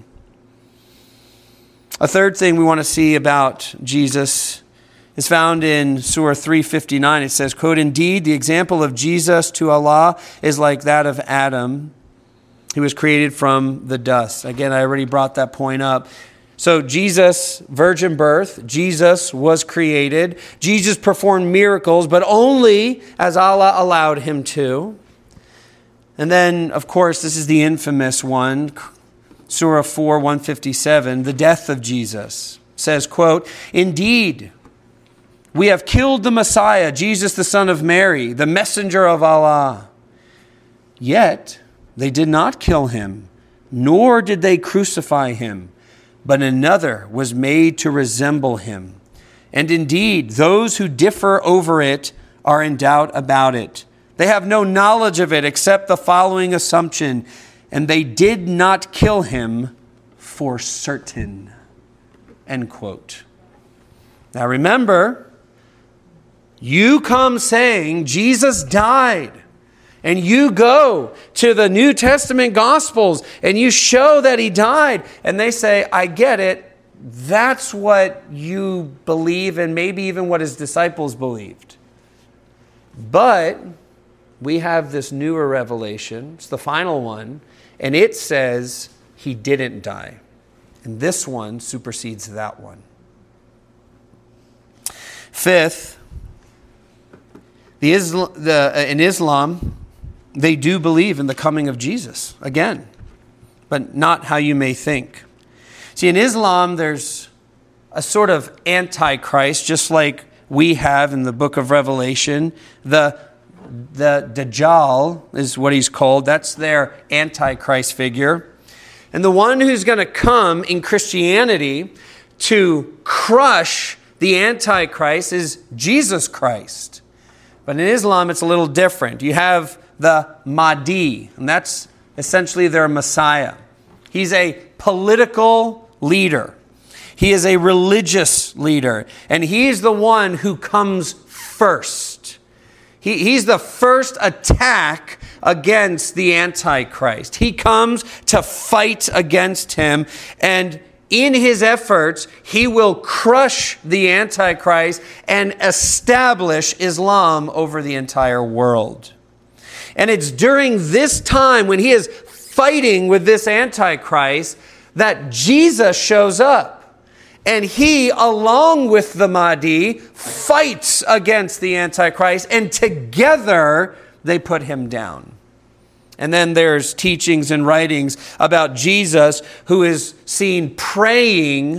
A third thing we want to see about Jesus is found in Surah three fifty-nine. It says, quote, indeed, the example of Jesus to Allah is like that of Adam. He was created from the dust. Again, I already brought that point up. So Jesus, virgin birth, Jesus was created. Jesus performed miracles, but only as Allah allowed him to. And then, of course, this is the infamous one, Surah four, one fifty-seven, the death of Jesus. Says, quote, indeed, we have killed the Messiah, Jesus the son of Mary, the messenger of Allah. Yet they did not kill him, nor did they crucify him, but another was made to resemble him. And indeed, those who differ over it are in doubt about it. They have no knowledge of it except the following assumption, and they did not kill him for certain. End quote. Now remember, you come saying Jesus died. And you go to the New Testament Gospels and you show that he died. And they say, I get it. That's what you believe, and maybe even what his disciples believed. But we have this newer revelation. It's the final one. And it says he didn't die. And this one supersedes that one. Fifth, the Islam, the, uh, in Islam, they do believe in the coming of Jesus again, but not how you may think. See, in Islam, there's a sort of antichrist, just like we have in the book of Revelation. The, the Dajjal is what he's called. That's their Antichrist figure. And the one who's going to come in Christianity to crush the Antichrist is Jesus Christ. But in Islam, it's a little different. You have the Mahdi, and that's essentially their Messiah. He's a political leader. He is a religious leader, and he's the one who comes first. He, he's the first attack against the Antichrist. He comes to fight against him, and in his efforts, he will crush the Antichrist and establish Islam over the entire world. And it's during this time when he is fighting with this Antichrist that Jesus shows up. And he, along with the Mahdi, fights against the Antichrist, and together they put him down. And then there's teachings and writings about Jesus who is seen praying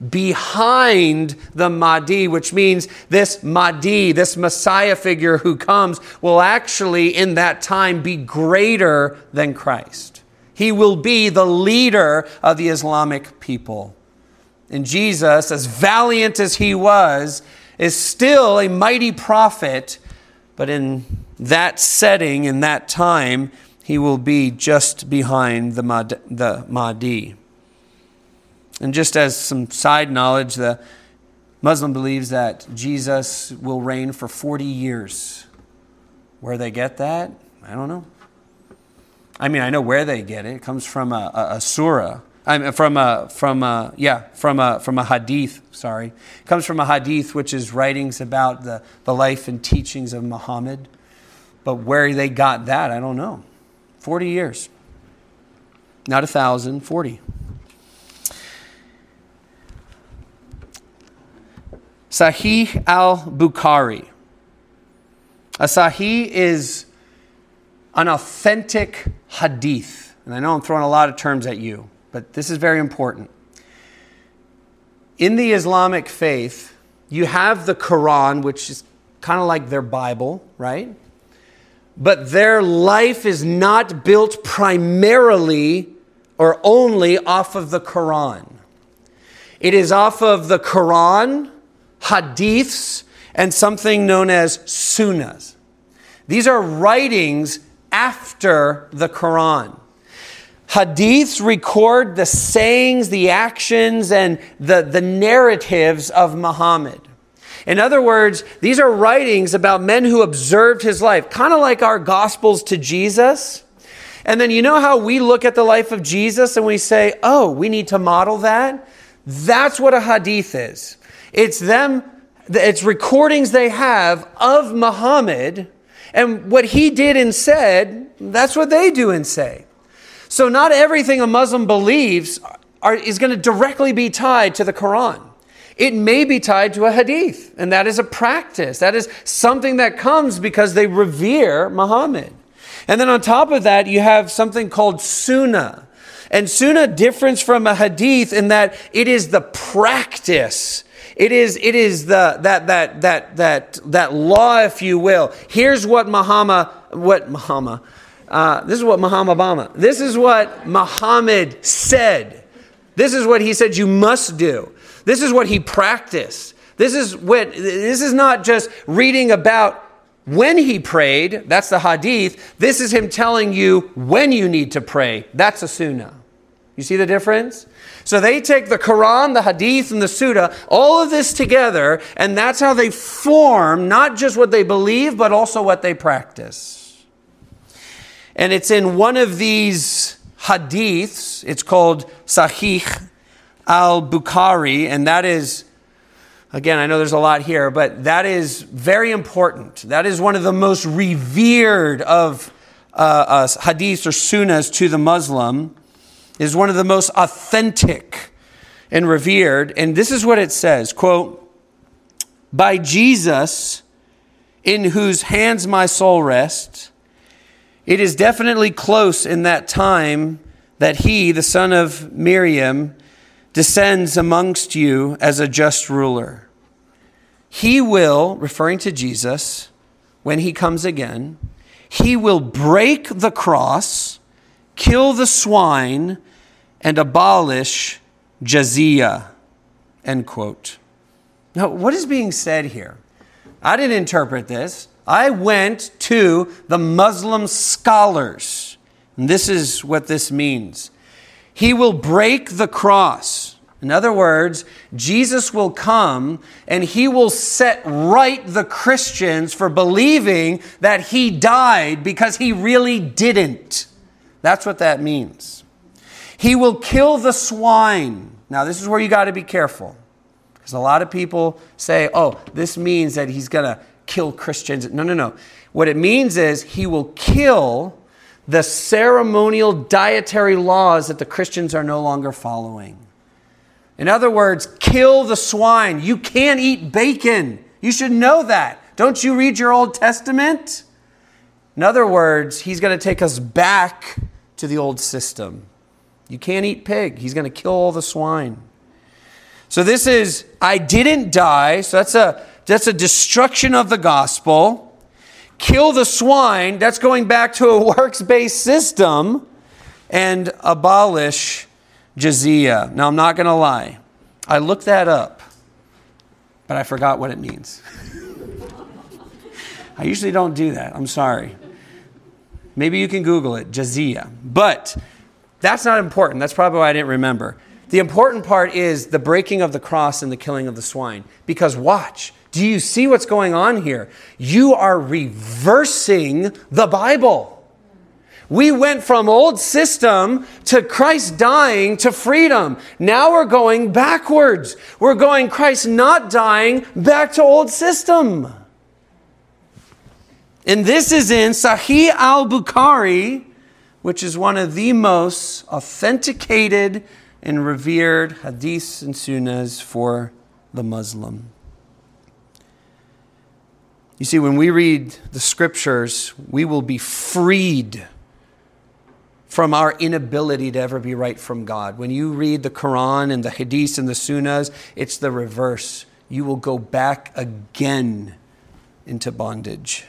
behind the Mahdi, which means this Mahdi, this Messiah figure who comes, will actually in that time be greater than Christ. He will be the leader of the Islamic people. And Jesus, as valiant as he was, is still a mighty prophet, but in that setting, in that time, he will be just behind the Mahdi, the Mahdi. And just as some side knowledge, the Muslim believes that Jesus will reign for forty years. Where they get that, I don't know. I mean, I know where they get it. It comes from a, a, a surah. I mean, from a from a yeah from a from a hadith. Sorry, it comes from a hadith, which is writings about the the life and teachings of Muhammad. But where they got that, I don't know. Forty years, not a thousand, forty. Sahih al-Bukhari. A Sahih is an authentic hadith. And I know I'm throwing a lot of terms at you, but this is very important. In the Islamic faith, you have the Quran, which is kind of like their Bible, right? But their life is not built primarily or only off of the Quran. It is off of the Quran, hadiths, and something known as sunnahs. These are writings after the Quran. Hadiths record the sayings, the actions, and the, the narratives of Muhammad. In other words, these are writings about men who observed his life, kind of like our Gospels to Jesus. And then you know how we look at the life of Jesus and we say, oh, we need to model that? That's what a hadith is. It's them, it's recordings they have of Muhammad, and what he did and said, that's what they do and say. So not everything a Muslim believes are, is going to directly be tied to the Quran. It may be tied to a hadith, and that is a practice. That is something that comes because they revere Muhammad. And then on top of that, you have something called sunnah. And sunnah differs from a hadith in that it is the practice. It is, it is the that that that that that law, if you will. Here's what Muhammad, what Muhammad, uh, this is what Muhammad Obama. This is what Muhammad said. This is what he said you must do. This is what he practiced. This is what. This is not just reading about when he prayed. That's the hadith. This is him telling you when you need to pray. That's a sunnah. You see the difference? So they take the Quran, the hadith, and the sunnah, all of this together, and that's how they form not just what they believe, but also what they practice. And it's in one of these hadiths, it's called Sahih al-Bukhari, and that is, again, I know there's a lot here, but that is very important. That is one of the most revered of uh, uh, hadiths or sunnahs to the Muslim. It is one of the most authentic and revered. And this is what it says, quote, "By Jesus, in whose hands my soul rests, it is definitely close in that time that he, the son of Miriam, descends amongst you as a just ruler. he will, referring to Jesus, when he comes again, he will break the cross, kill the swine, and abolish jizya, end quote. Now, what is being said here? I didn't interpret this. I went to the Muslim scholars. And this is what this means. He will break the cross. In other words, Jesus will come and he will set right the Christians for believing that he died because he really didn't. That's what that means. He will kill the swine. Now, this is where you got to be careful. Because a lot of people say, oh, this means that he's going to kill Christians. No, no, no. What it means is he will kill the ceremonial dietary laws that the Christians are no longer following. In other words, kill the swine. You can't eat bacon. You should know that. Don't you read your Old Testament? In other words, he's going to take us back to the old system. You can't eat pig. He's going to kill all the swine. So this is, I didn't die. So that's a, that's a destruction of the gospel. Kill the swine. That's going back to a works-based system. And abolish jizya. Now, I'm not going to lie. I looked that up, but I forgot what it means. I usually don't do that. I'm sorry. Maybe you can Google it, jizya. But that's not important. That's probably why I didn't remember. The important part is the breaking of the cross and the killing of the swine. Because watch, do you see what's going on here? You are reversing the Bible. We went from old system to Christ dying to freedom. Now we're going backwards. We're going Christ not dying back to old system. And this is in Sahih al-Bukhari, which is one of the most authenticated and revered hadiths and sunnahs for the Muslim. You see, when we read the scriptures, we will be freed from our inability to ever be right from God. When you read the Quran and the hadiths and the sunnahs, it's the reverse. You will go back again into bondage.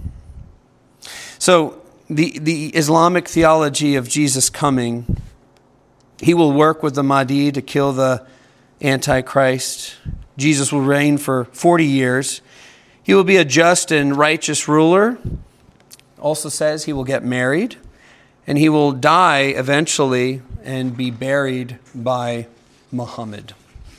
So the, the Islamic theology of Jesus coming, he will work with the Mahdi to kill the Antichrist. Jesus will reign for forty years. He will be a just and righteous ruler. Also says he will get married. And he will die eventually and be buried by Muhammad.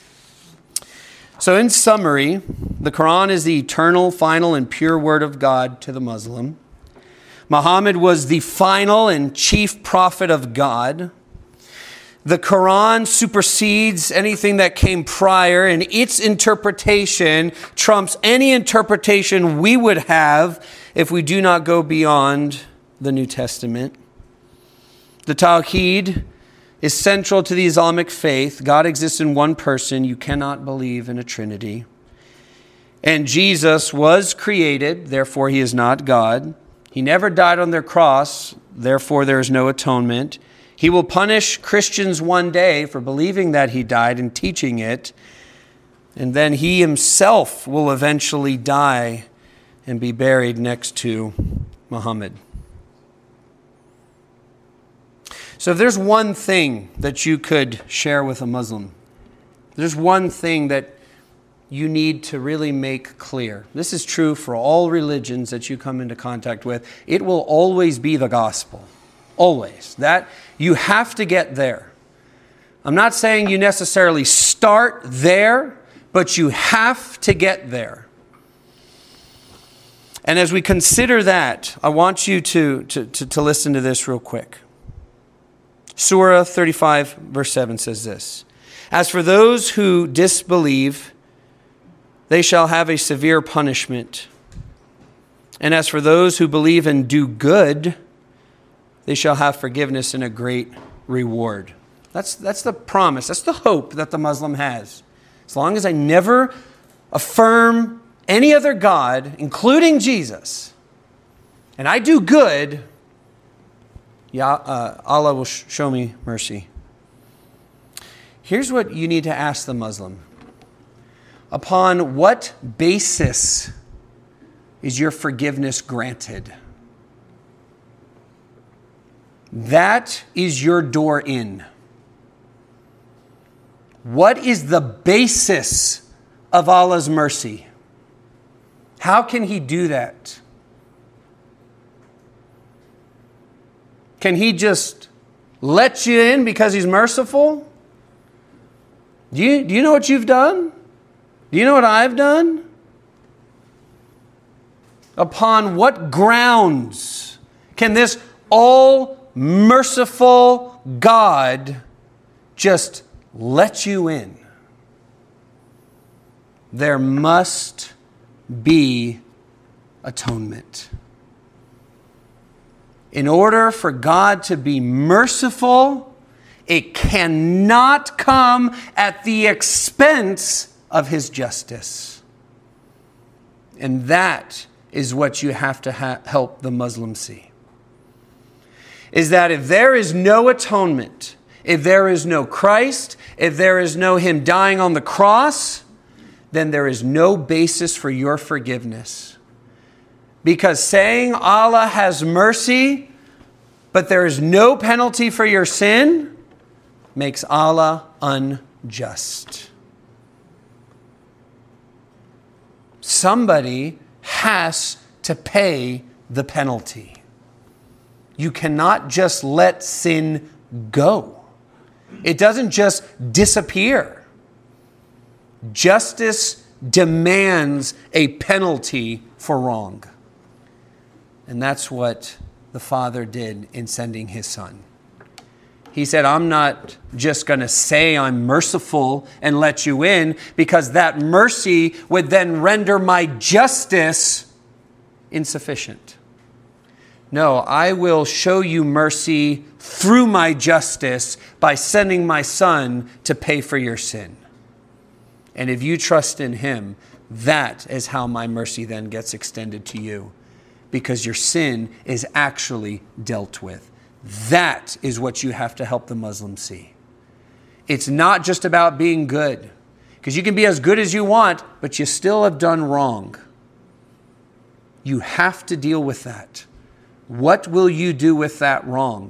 So in summary, the Quran is the eternal, final, and pure word of God to the Muslim. Muhammad was the final and chief prophet of God. The Quran supersedes anything that came prior, and its interpretation trumps any interpretation we would have if we do not go beyond the New Testament. The Tawheed is central to the Islamic faith. God exists in one person. You cannot believe in a Trinity. And Jesus was created, therefore he is not God. He never died on their cross, therefore there is no atonement. He will punish Christians one day for believing that he died and teaching it. And then he himself will eventually die and be buried next to Muhammad. So if there's one thing that you could share with a Muslim, there's one thing that you need to really make clear. This is true for all religions that you come into contact with. It will always be the gospel. Always. That you have to get there. I'm not saying you necessarily start there, but you have to get there. And as we consider that, I want you to, to, to, to listen to this real quick. Surah thirty-five, verse seven says this: As for those who disbelieve, they shall have a severe punishment. And as for those who believe and do good, they shall have forgiveness and a great reward. That's, that's the promise. That's the hope that the Muslim has. As long as I never affirm any other God, including Jesus, and I do good, yeah, uh, Allah will sh- show me mercy. Here's what you need to ask the Muslim. Upon what basis is your forgiveness granted? That is your door in. What is the basis of Allah's mercy? How can He do that? Can He just let you in because He's merciful? Do you, do you know what you've done? Do you know what I've done? Upon what grounds can this all-merciful God just let you in? There must be atonement. In order for God to be merciful, it cannot come at the expense of His justice. And that is what you have to ha- help the Muslim see. Is that if there is no atonement, if there is no Christ, if there is no Him dying on the cross, then there is no basis for your forgiveness. Because saying Allah has mercy, but there is no penalty for your sin, makes Allah unjust. Somebody has to pay the penalty. You cannot just let sin go. It doesn't just disappear. Justice demands a penalty for wrong. And that's what the Father did in sending His Son. He said, I'm not just going to say I'm merciful and let you in, because that mercy would then render my justice insufficient. No, I will show you mercy through my justice by sending my Son to pay for your sin. And if you trust in Him, that is how my mercy then gets extended to you, because your sin is actually dealt with. That is what you have to help the Muslims see. It's not just about being good, because you can be as good as you want, but you still have done wrong. You have to deal with that. What will you do with that wrong?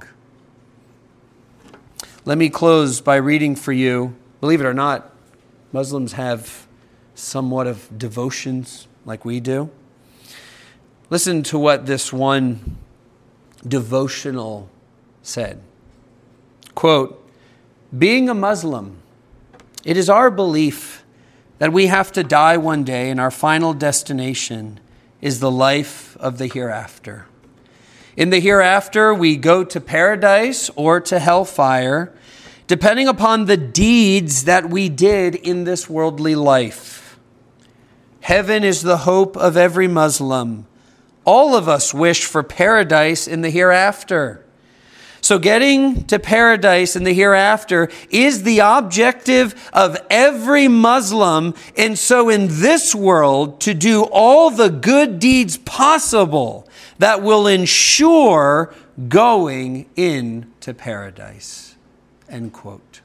Let me close by reading for you. Believe it or not, Muslims have somewhat of devotions like we do. Listen to what this one devotional said. Quote, being a Muslim, it is our belief that we have to die one day and our final destination is the life of the hereafter. In the hereafter, we go to paradise or to hellfire, depending upon the deeds that we did in this worldly life. Heaven is the hope of every Muslim. All of us wish for paradise in the hereafter. So getting to paradise in the hereafter is the objective of every Muslim. And so in this world, to do all the good deeds possible that will ensure going into paradise. End quote.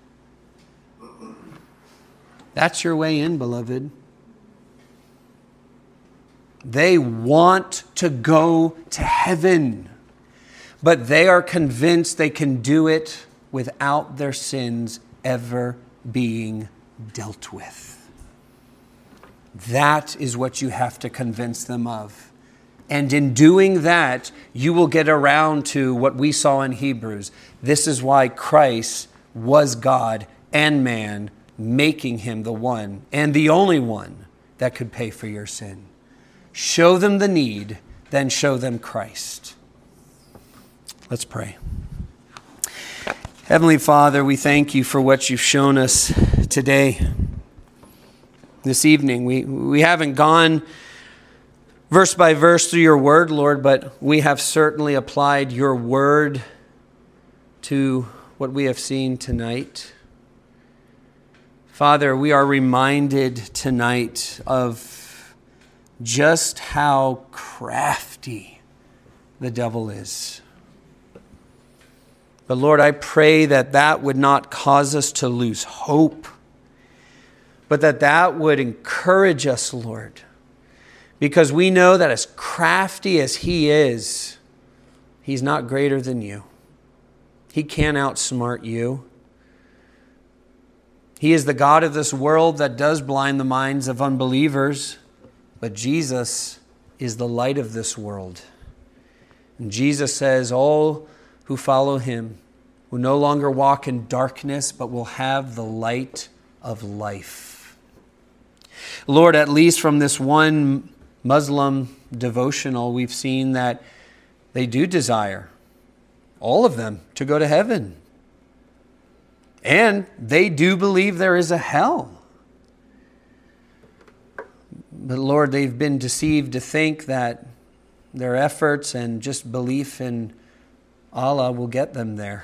That's your way in, beloved. They want to go to heaven, but they are convinced they can do it without their sins ever being dealt with. That is what you have to convince them of. And in doing that, you will get around to what we saw in Hebrews. This is why Christ was God and man, making Him the one and the only one that could pay for your sin. Show them the need, then show them Christ. Let's pray. Heavenly Father, we thank you for what you've shown us today, this evening. We, we haven't gone verse by verse through your word, Lord, but we have certainly applied your word to what we have seen tonight. Father, we are reminded tonight of just how crafty the devil is. But Lord, I pray that that would not cause us to lose hope, but that that would encourage us, Lord, because we know that as crafty as he is, he's not greater than you. He can't outsmart you. He is the God of this world that does blind the minds of unbelievers, but Jesus is the light of this world. And Jesus says, all who follow him will no longer walk in darkness, but will have the light of life. Lord, at least from this one Muslim devotional, we've seen that they do desire, all of them, to go to heaven. And they do believe there is a hell. But Lord, they've been deceived to think that their efforts and just belief in Allah will get them there.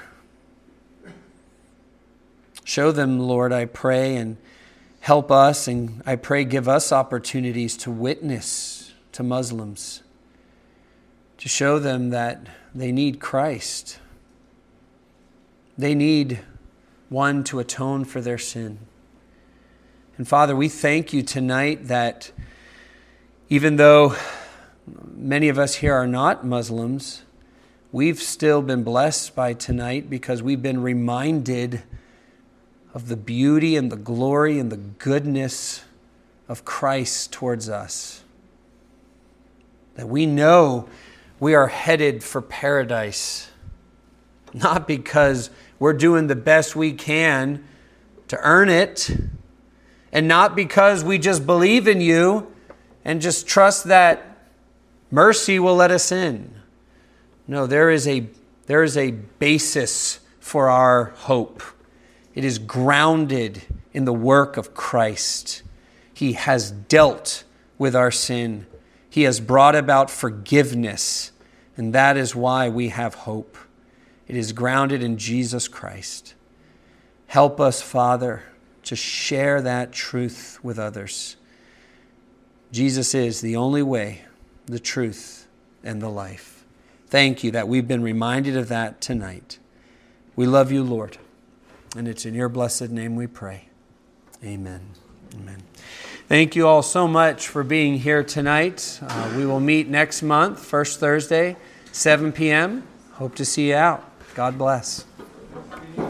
Show them, Lord, I pray, and help us, and I pray give us opportunities to witness to Muslims, to show them that they need Christ. They need one to atone for their sin. And Father, we thank you tonight that even though many of us here are not Muslims, we've still been blessed by tonight because we've been reminded of the beauty and the glory and the goodness of Christ towards us. That we know we are headed for paradise, not because we're doing the best we can to earn it, and not because we just believe in you and just trust that mercy will let us in. No, there is a, there is a basis for our hope. It is grounded in the work of Christ. He has dealt with our sin. He has brought about forgiveness, and that is why we have hope. It is grounded in Jesus Christ. Help us, Father, to share that truth with others. Jesus is the only way, the truth, and the life. Thank you that we've been reminded of that tonight. We love you, Lord. And it's in your blessed name we pray. Amen. Amen. Thank you all so much for being here tonight. Uh, we will meet next month, first Thursday, seven p.m. Hope to see you out. God bless.